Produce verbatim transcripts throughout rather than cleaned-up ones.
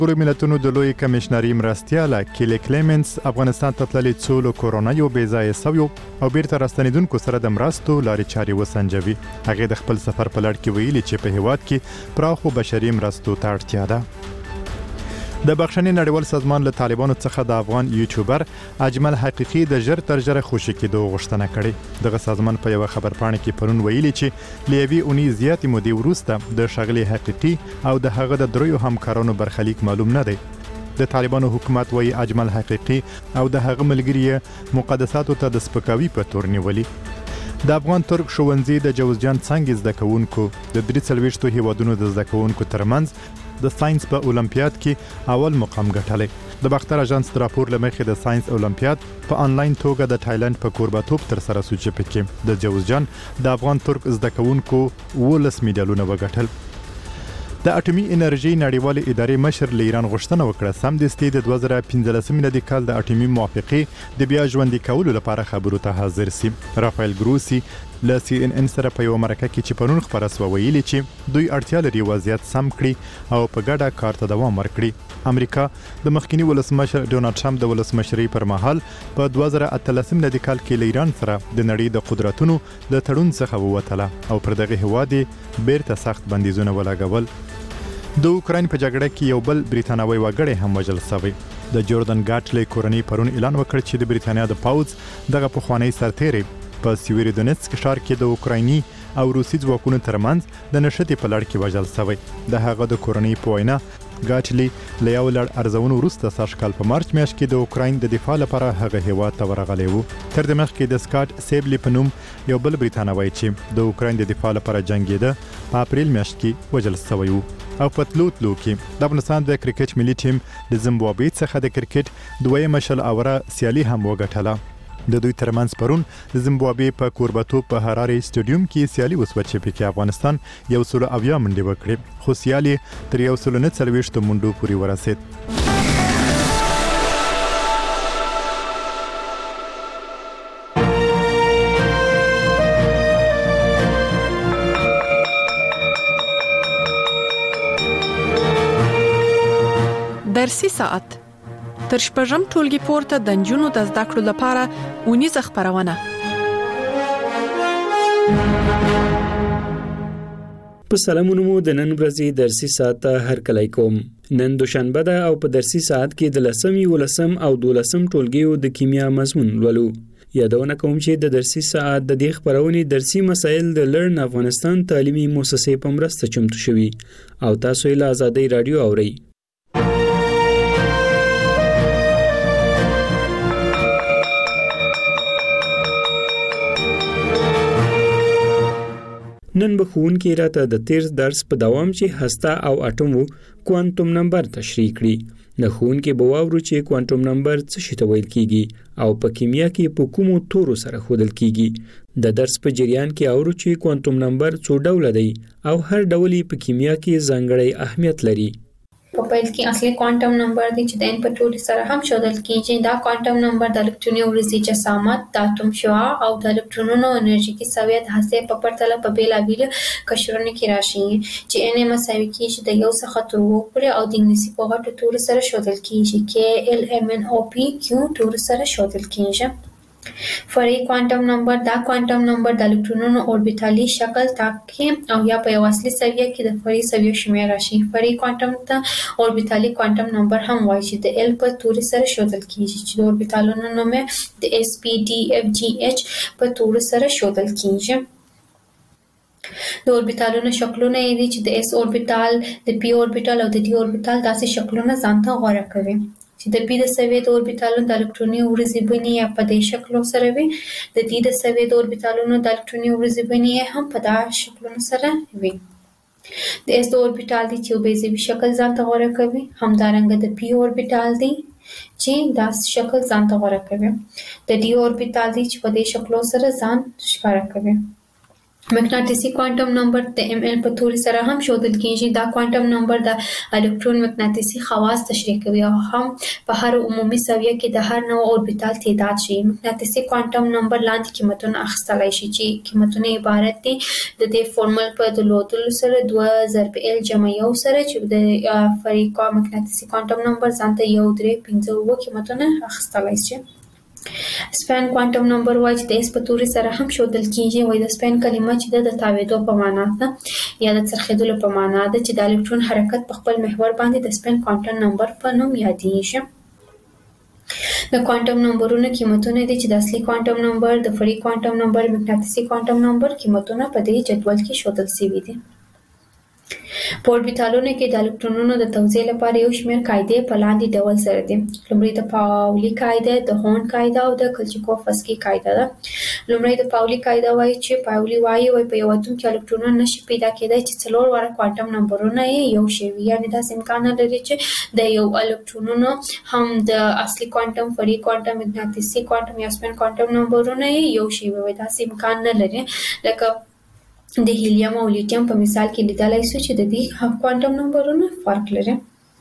ټولو ملتونو د لوی کمشنري مرستیاله کیلی کلیمنس افغانستان ته تللي څو له کورونایي بې ځایه سویو او بیرته راستنیدونکو سره د مرستو لارې چارې وسنجوي. هغې د خپل سفر په لړ کې ویلي چې په هیواد کې پراخو بشري مرستو ته اړتیا ده. د بخښنې نړیوال سازمان له طالبانو څخه د افغان یوټیوبر اجمل حقیقي د ژر تر ژره خوشي کېدو غوښتنه کړې. دغه سازمان په یو خبرپاڼه کې پرون ویلي چې له یوې اونۍ زیاتې مودې وروسته د ښاغلي حقیقي او د هغه د دریو همکارانو برخلیک معلوم نه دی. د طالبانو حکومت وایي اجمل حقیقي او د هغه ملګري مقدساتو ته د سپکاوي په تور نیولي. د افغان ترک ښوونځي د جوزجان څانګې زده کوونکو د درې څلوېښتو هیوادونو د زده کوونکو ترمنځ د ساينس په اولمپیاد کې اول مقام ګټلی. د باختر اژانس د راپور له مخې د ساينس اولمپیاد په انلاین توګه د تایلند په کوربه‌توب تر سره شو چې پکې د جوزجان د افغان ترک زده کوونکو ولس میډالونه وګټل. د اټومي انرژي نړیوالې ادارې مشر له ایران غوښتنه وکړه سمدستي د دوه زره پنځلسم میلادي کال د اټومي موافقې د بیا ژوندي کولو لپاره خبرو ته حاضر سي. رافایل ګروسی له سی ان ان سره په یو مرکه کې چې پرون خبره سو ویلي چې دوی اړتیا لري وضعیت سم کړي او په ګډه کار ته دوام ورکړي. امریکا د مخکنی ولسمشر ډونالد ټرمپ د ولسمشرۍ پر مهال په دوه زره اتلسم میلادي کال کې له ایران سره د نړۍ د قدرتونو د تړون څخه ووتله او پر دغه هیواد بیرته سخت بندیزونه ولګول. د اوکراین په جګړه کې یو بل بریتانوي وګړی هم وژل شوی. د جوردن ګاټلی کورنۍ پرون اعلان وکړ چې د بریتانیا د پاوځ دغه پخوانی سرتیری په سیویرودونیتسک ښار کې د اوکرایني او روسي ځواکونو ترمنځ د نښتې په لړ کې وژل شوی. د هغه د کورنۍ په وینا ګاټلی له یو لړ ارزونو وروسته سږ کال په مارچ میاشت کې د اوکراین د دفاع لپاره هغه هیواد ته ورغلی و. تر دې مخکې د سکاټ سیبلی په نوم یو بل بریتانوی چې د اوکراین د دفاع لپاره جنګېده په اپریل میاشت کې وژل شوی و. او په تلو تلو کې د افغانستان د کرکټ ملي ټیم د زیمبابوې څخه د کرکټ دویمه شل اوره سیالي هم وګټله. د دوی ترمنځ پرون د زیمبابوې په کوربه‌توب په هراري سټیډیوم کې سیالي وسوه چې پکې افغانستان یو سل اویا منډې وکړې خو سیالي تر یو سل نه څلوېښتو منډو پورې ورسېد. درسي ساعت تر شپږم ټولګي پورته د نجونو د زده کړو لپاره اونیزه خبرونه. په سلامونو مو د نن ورځې درسي ساعت هر کله کوم. نن دوشنبه ده او په درسي ساعت کې د لسم یولسم او دولسم ټولګیو د کیمیا مضمون ولولو. یادونه کوم چې د درسي ساعت د دې خبرونې درسي مسایل د لرن افغانستان تعلیمي مؤسسې په مرسته چمتو شوي او تاسو یې له آزادۍ رادیو اورئ. نن به ښوونکي راته د تیر درس په دوام چې هسته او اټوم وو کوانټوم نمبر تشریح کړي. د ښوونکي به واورو چې کوانټوم نمبر څه شي ته ویل کیږي او په کیمیا کې په کومو تورو سره ښودل کیږي. د درس په جریان کې اورو چې کوانټوم نمبر څو ډوله دی او هر ډول په کیمیا کې ځانګړی اهمیت لري. په پیل کې اصلي کوانټم نمبر دی چې د ان په ټولي سره هم ښودل کیږي. دا کوانټم نمبر د الکتروني ورځي جسامت، د اتوم شعاع او د الکترونونو انرژیکي سویه د هستې په پرتله په بیلابیلو قشرونو کې راشي چې ان مساوي کیږي د یو څخه تر اووه پورې او د انګلیسي په غټو تورو سره ښودل کیږي کې ال ام ان او پی کیو تورو سره ښودل کیږي. فرعي کوانټم نمبر دا کوانټم نمبر د الکترونونو اوربیتالي شکل ټاکي او یا په یو اصلي سویه کې د فرعي سویو شمېر راشي. فرعي کوانټم ته اوربیتالي کوانټم نمبر هم وایي چې د ال په توري سره ښودل کیږي چې د اوربیتالونو نوم د اس پی ډي اف جی اچ په توري سره ښودل کیږي. د اوربیتالونو شکلونه یې دي چې د اس اوربیتال، د پی اوربیتال او د ډي اوربیتال داسې شکلونه ځانته غوره کوي چې د پی د سویې د اوربیتالونو د الکتروني ورځې بڼې یا په دې شکلو سره وي، د ډي د سویې د اوربیتالونو د الکتروني ورځې بڼې هم په دا شکلونو سره وي. د اس د اوربیتال دی چې یو بیضوي شکل ځانته غوره کوي، همدارنګه د پی اوربیتال دی چې دا شکل ځانته غوره کوي، د ډي اوربیتال دی چې په دې شکلو سره ځان ښکاره کوي. مقناطیسي کوانټم نمبر د ام ال په توري سره هم ښودل کیږي. دا کوانټم نمبر د الکترون مقناطیسي خواص تشریح کوي او هم په هر عمومي سویه کې د هر نوع اوربیتال تعداد ښیي. مقناطیسي کوانټم نمبر لاندې قیمتونه اخیستلی شي چې قیمتونه عبارت دي د دې فورمول په درلودلو سره دوه ضرب ال جمع یو سره چې د فریق مقناطیسي کوانټم نمبر ځانته یو درې پنځه اووه قیمتونه اخیستلی شي. سپین کوانټم نمبر وایي چې د اس په توري سره هم ښودل کیږي. وایي د سپین کلمه چې د تاویدو په معنا ده یا د څرخېدلو په معنا ده چې د الکترون حرکت په خپل محور باندې د سپین کوانټم نمبر په نوم یادېږي. د کوانټم نمبرونو قیمتونه دي چې د اصلي کوانټم نمبر، د فرعي کوانټم نمبر، مقناطیسي کوانټم نمبر قیمتونه په دې جدول کې ښودل شوي دي. په اوربیتالونو کې د الکترونونو د توزیع لپاره یو شمېر قاعدې په لاندې ډول سره دي. لومړی د پاولي قاعده، د هورن قاعده او د کلچیکوفسکي قاعده ده. لومړی د پاولي قاعده وایي چې پاولي وایي وایي په یو اتوم کې الکترونونه نشي پیدا کېدای چې څلور واړه کوانټم نمبرونه یې یو شی وي. یعنې داسې امکان نه لري چې د یو الکترونونو هم د اصلي کوانټم، فرعي کوانټم، مقناطیسي کوانټم یا سپین کوانټم نمبرونه یې یو شی وي. داسې امکان نه لري. لکه د هیلیم او لیتیم په مثال کې لیدلای شو چې د دې کوانټم نمبرونه فرق لري.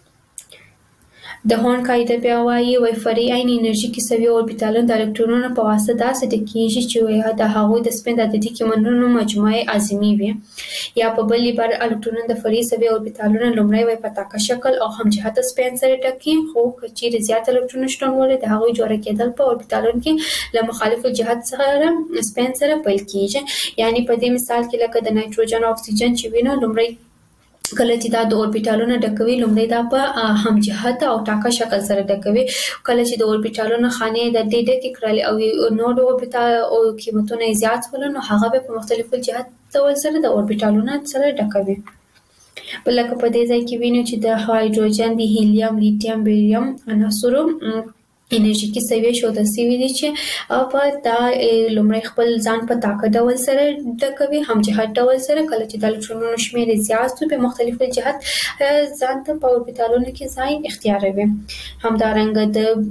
د هورن قاعده بیا وایي وایي فرعي عین انرژي کیسوي اوربیتالونه د الکترونونو په واسطه داسې ډکېږي چې د هغوی د سپین د عددي قیمتونو مجموعه اعظمي وي. یا په بل عبارت الکترونونه د فرعي سوي اوربیتالونو لومړی وایي په تاکه شکل او همجهته سپین سره ډکي، خو که چیرې زیات الکترونونه شتون ولري د هغوی جوړه کېدل په اوربیتالونو کې له مخالفو جهت سره سپین سره پیل کېږي. یعنې په دې مثال کې لکه د نایتروجن او اکسیجن چې وینو، لومړی کله چې دا د اوربیتالونو ډکوي لومړی دا په همجهته او ټاکه شکل سره ډکوي. کله چې د اوربیتالونو خانې د ډې ډکې کړلې او نور اوربیتال او قیمتونه یې زیات شول نو هغه به په مختلفو جهت ډول سره د اوربیتالونو سره ډکوي. په لکه په دې ځای کې وینو چې د هایدروجن، د هیلیم، لیتیم، بیریم عناصرو انرژیکي سویې ښودل شوي دي چې په دا لومړی خپل ځان په تاکه ډول سره ډکوي، همجهت ډول سره. کله چې د الکترونونو شمېر یې زیات شي په مختلفو جهت ځان ته په اوربیتالونو کې ځای اختیاروي. همدارنګه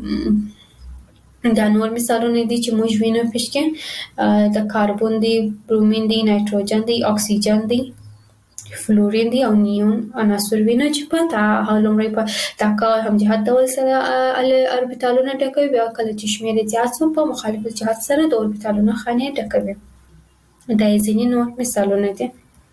د دا نور مثالونه دي چې موږ وینو پکې د کاربن دی، برومین دی، نایتروجن دی، اکسیجن دی، فلورین دی او نیون عناصر وینو چې په تا لومړی په تاکه همجهت ډول سره اوربیتالونه ډکوي، بیا کله چې شمېر یې زیات شي په مخالف جهت سره د اوربیتالونو خانې ډکوي. دا یې ځینې نور مثالونه دي.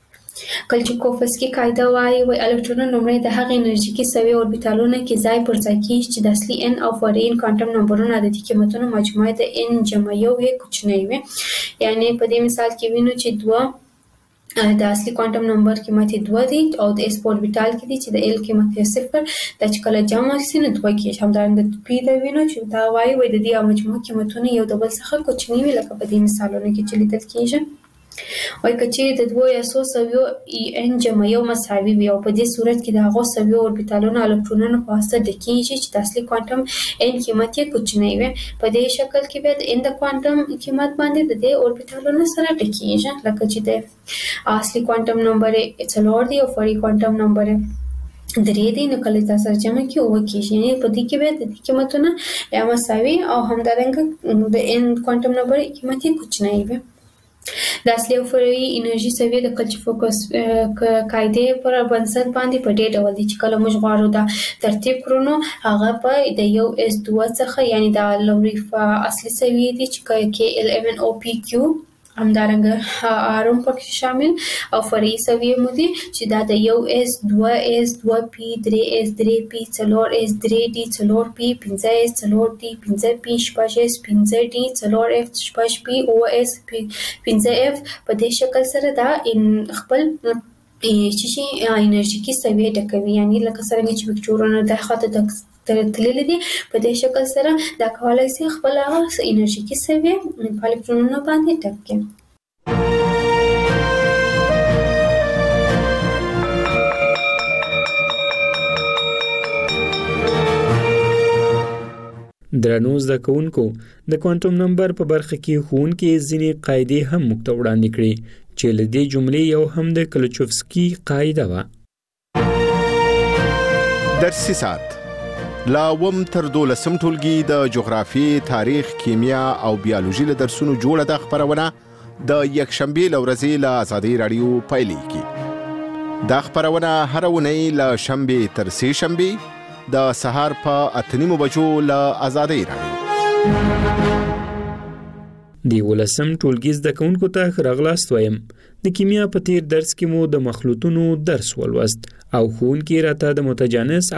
کلچیکوفسکي قاعده وایي وایي الکترونونه لومړی د هغې انرژیکي سوي اوربیتالونو کې ځای پر ځای کېږي چې د اصلي ان او فرعي کوانټم نمبرونو عددي قیمتونو مجموعه د ان جمع یو یې کوچنی وي. یعنې په دې مثال کې وینو چې دوه د اصلي کوانټم نمبر قیمت یې دوه دی او د اس په اوربیتال کې دی چې د ال قیمت یې صفر. دا چې کله جمع شي نو دوه کېږي. همدارنګه د پی د وینو چې دا وایي وایي د دې مجموعه قیمتونه یو د بل څخه کوچني وي لکه په دې مثالونو کې چې لیدل کېږي. وایي که چیرې د دوو یا څو سویو ان جمع یو مساوي وي او په دې صورت کې د هغو سویو اوربیتالونو الکترونونو په واسطه ډکېږي چې د اصلي کوانټم ان قیمت یې کوچنی وي. په دې شکل کې بیا د ان د کوانټم قیمت باندې د دې اوربیتالونو سره ډکېږي. لکه چې د اصلي کوانټم نمبر یې څلور دی او فرعي کوانټم نمبر یې درې دی، نو کله چې دا سره جمع کړي اووه کېږي. یعنې په دې کې بیا د دې قیمتونه یا مساوي او همدارنګه د ان کوانټم نمبر قیمت یې کوچنی وي. د اصلي او فرعي انرژي سویې د کلچیکوفس قاعدې پر بنسټ باندې په دې ډول دي چې کله موږ غواړو دا ترتیب کړو نو هغه په د یو اس دوه څخه، یعنې دا لومړی اصلي سویې دي چې کې ال ایم ان او پی کیو، همدارنګه آر هم پکې شامل او فرعي سویې مو دي چې دا د یو اس، دوه اس، دوه پی، درې اس، درې پی، څلور اس، درې ډي، څلور پی، پنځه اس، څلور ډي، پنځه پی، شپږ اس، پنځه ډي، څلور اف، شپږ پی، اووه اس، پنځه اف. په دې شکل سره دا خپل چې شي انرژیکي سویې ډکوي. یعنې لکه څرنګه چې وکتورونه د خواته د تللي دي په دې شکل سره دا کولی شي خپل هغه انرژیکي سویې په الکترونونو باندې ډک کړي. درنو زده کوونکو، د کوانټم نمبر په برخه کې ښوونکي ځینې قاعدې هم موږ ته وړاندې کړې چې له دې جملې یو هم د کلچوفسکي قاعده وه. درسي ساعت لا وم تر دولسم ټولګي د جغرافي، تاریخ، کیمیا او بیولوژي له درسونو جوړه ده خبرونه د یکشنبې له ورځې له ازادي راډیو پیلېږي. دا خپرونه هره اونۍ له شنبې تر سې شنبې د سهار په اته نیمو بجو له ازادي راډیو. دی ولسم ټولګي زده کوونکو ته راغلاست وایم. د کیمیا په تیر درس کې مو د مخلوطونو درس ولوست او ښوونکي راته د متجانس